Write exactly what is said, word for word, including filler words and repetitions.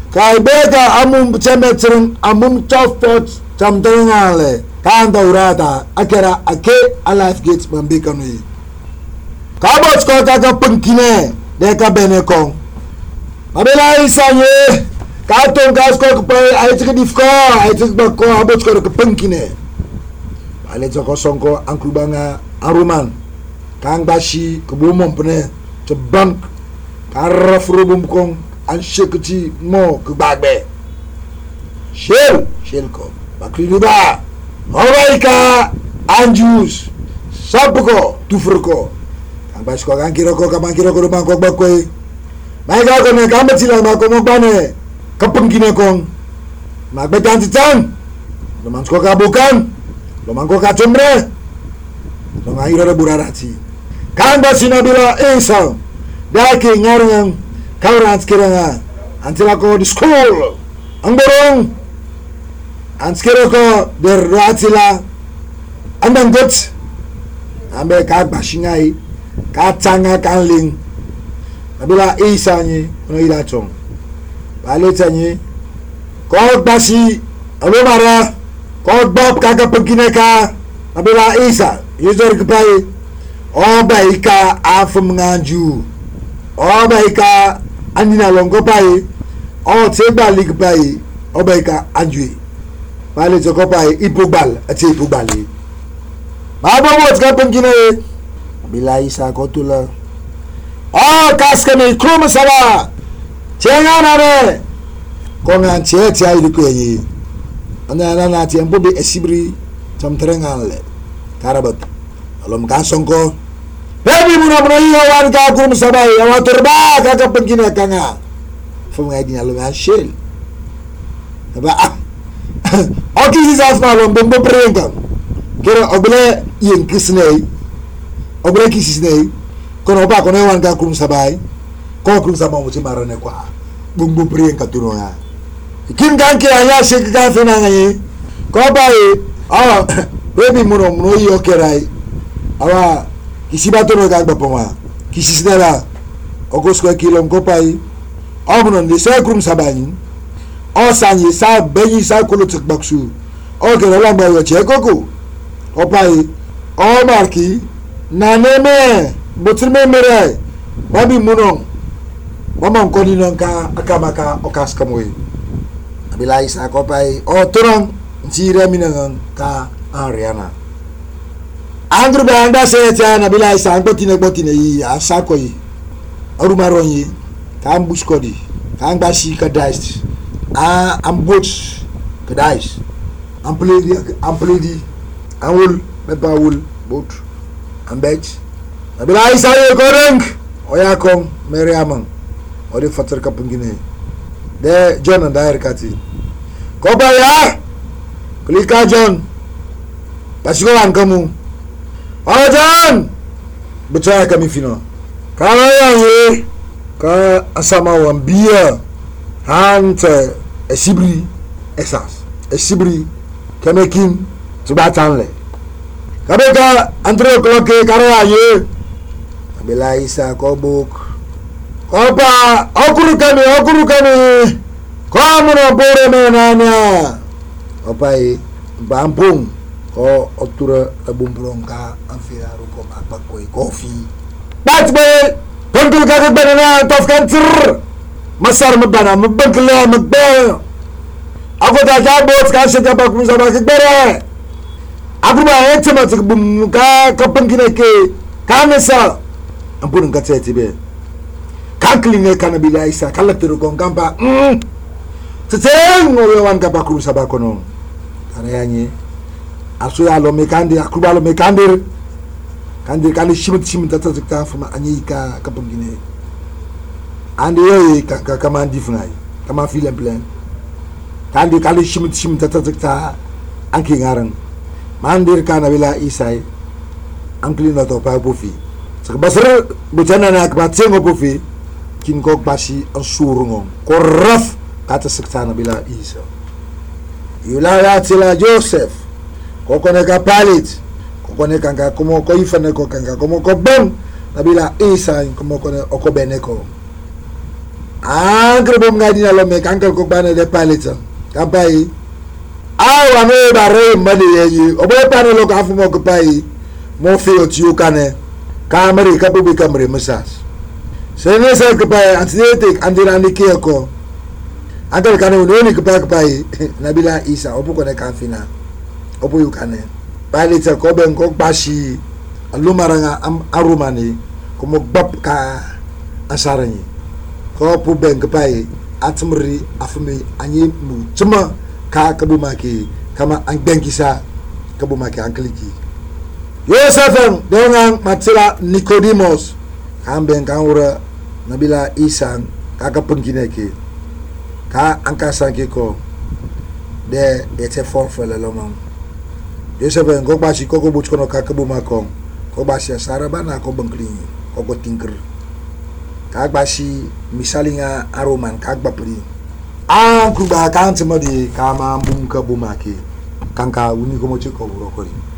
Kai beka amum cemetrin amum chofpot chamtengale kanda urata akera ake alive gate mambeka nui. Kabot ko kaka pengkine deka benekong. Abela isanye katon gasko ko ai tik difko ai tik bako abot ko ke pengkine. Ale zoko sonko ankubanga aruman kang bashi kubumom pene to bank karafrubum kong an shekuti mo kubagbe shel shel ko bakriba horaika anjus sabuko tufurko kang bashi ko kang kiro ko kang kiro ko bangko bakwe mai ga ko ne kambatila ma ko mo bane kapengkine kong magbe tantitan lo mansko ka bukan lo mangko ka cumre lo ngaira burarati kang bashi nabila Isa dake ngarang kauran skiranga antila ko di school ang borong ang skiro ko der ratila andang gut ambe ka bashingai ka tanga kanling nabila Isa ni no ila chong bale tani ko bashi alomara ko bob kaga pagine ka nabila Isa user kpai obaika afum nganju obaika andina longo pai o teba lig pai obaika anjui bale zoko pai ipugbal ati ipugbali baba mot ka pengine bila Isa kotula o kaskane krum sala chengana re kongan che che ai dikuyi ana ana na tiempo be esibri chamtrenganle karabat alom kasongko baby muna muna iyo wan ka kum sabai awa turba ka ka pengine kanga fum ngai dinya lo shel ba oki sisas malom bombo prenga kero oble yin kisnei oble kisnei kono ba kono wan ka kum sabai ko kum sabai mo marane kwa bombo prenga tunoya kim kan ke aya shek ka fina ngai ko bai ah baby muna muna iyo kerai awa kisibato no gagba poma kisisnera ogosko kilom kopai omunon de sakrum sabani o sanyi sa beyi sa kolotik baksu o kera lamba yo chekoko opai o marki naneme botrime mere babi munon mama koni nonka akamaka okaska moy abila Isa kopai o turang jira minangan ka ariana Andrew banda se tia na bila Isa ngotine ngotine yi asako yi arumaro yi kan buskodi kan bashi ka daist a ambot ka daist ampledi ampledi awul meba wul bot ambet na bila Isa yi koreng oya kom meriamang odi fatar ka pungine de John and Dair kati ko ba ya klika John basiko an kamu Ajan betul kami final. Kalau yang ye ka asama wambia hante esibri esas esibri kemekin subatan le. Kabeka antro kloke karo ye. Abela Isa kobuk. Kopa okuru kami okuru kami. Kamu na bore menanya. Opai bampung ko otura abumbrong ka anfiaru ko makbakoy coffee batbe pangkul ka banana tof cancer masar mabana mabangla magba ako ta jabot ka shita bak musaba kibere aku ba etma bum ka kapangine ke kanesa ampun ka tetibe kakline kana bila Isa kalatiru ko ngamba mm tseng ngowan ka bakru sabakono kanayanye asuya lo mekandi akuba lo mekandir kandir kandi shimit shimit tata tikta fuma anyika kapangine andi yoy ka kama ndifnai kama filen plan kandi kandi shimit shimit tata tikta anki ngaran mandir kana bila Isa ankli na to pa pofi sakbasar bujana na akbatsengo pofi kin kok basi asurungo koraf kata sektana bila Isa yula ya tila Joseph kokone ka palit kokone kanga komo ko ifane ko kanga komo ko bon nabila Isa komo kone okobene ko angre bom ngadi na lo me kankal ko bane de palita kapai awa me bare mali yi obo pane lo ka fu mo ko pai mo fi o tiu kane kamari ka bu kamari masas sene sa ko pai antidetik andira ni ke ko angal kane no ni ko pai pai Nabila Isa obo ko ne kan fina obo yu kane palita ko ben ko bashi alumaranga am arumani ko mo bab ka asarani ko pu ben ko pai atmri afmi anyi mu tuma ka kabumaki kama an benkisa kabumaki an kliki Yosefan dongang matila Nicodemus kan ben kan ura Nabila Isa ka ka pungineke ka anka sanke ko de ete forfele lomam Yosefan go bashi ko ko buchkono ka kabumako ko bashi saraba na ko banklinyi ko ko tinker ka bashi misalinga aroman ka bapri an kuba kan tmodi kama mbum ka bumaki kanka uni ko mo chiko uro ko